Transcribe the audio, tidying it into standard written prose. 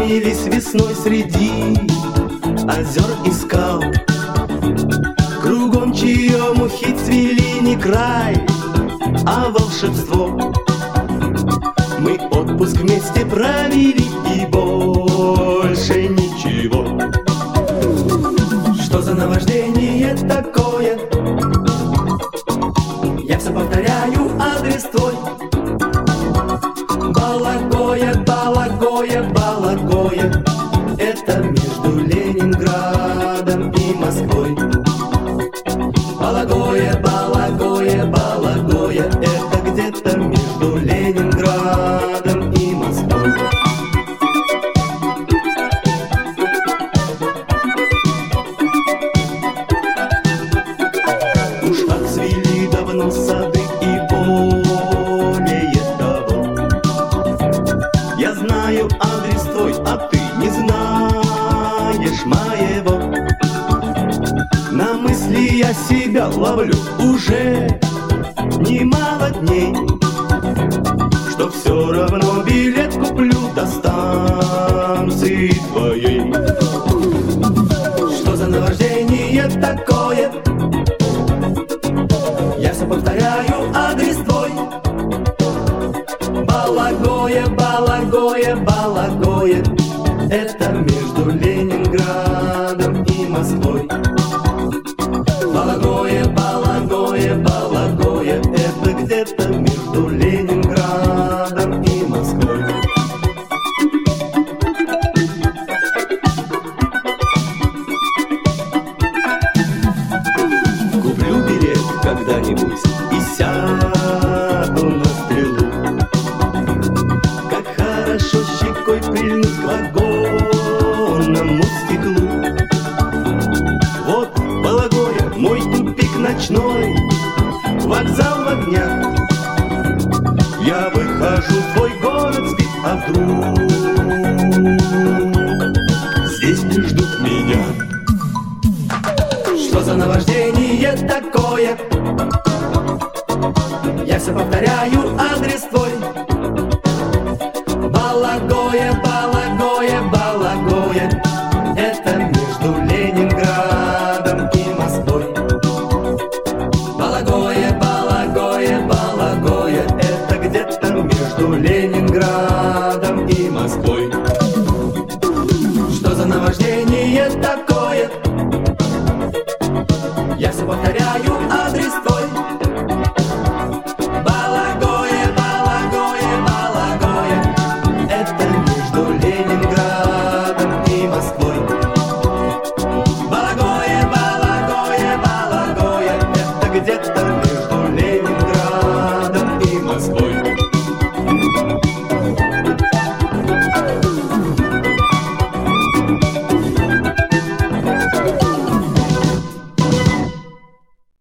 Знакомились весной среди озер и скал. Кругом черемухи цвели не край, а волшебство. Мы отпуск вместе провели и больше ничего. Что за наваждение такое? Я все повторяю адрес твой. Балагоя, Балагоя, Балагоя. Это между Ленинградом и Москвой. Балагоя, Балагоя, Балагоя. Это где-то между Ленинградом и Москвой. Уж отцвели давно сады и более того. Я знаю адрес твой, а ты не знаешь моего. На мысли я себя ловлю уже немало дней, что все равно билет куплю до станции твоей. Что за наваждение такое? Я все повторяю адрес твой. Балагоя, Балагоя, Балагоя. Это между Ленинградом и Москвой. Балагоя, Балагоя, Балагоя. Это где-то между Ленинградом и Москвой. Куплю билет когда-нибудь и сяду на стрелу. Как хорошо щекой прильнуть к вагонному стеклу. Вот Балагоя, мой тупик ночной, вокзал в огнях. Я выхожу, твой город спит, а вдруг здесь не ждут меня. Что за наваждение такое? Я все повторяю адрес твой. Балагоя, Балагоя, Балагоя. Это между Ленинградом и Москвой. Балагоя, Балагоя, Балагоя. Это где-то между Ленинградом и Москвой. Что за наваждение такое? Я все повторяю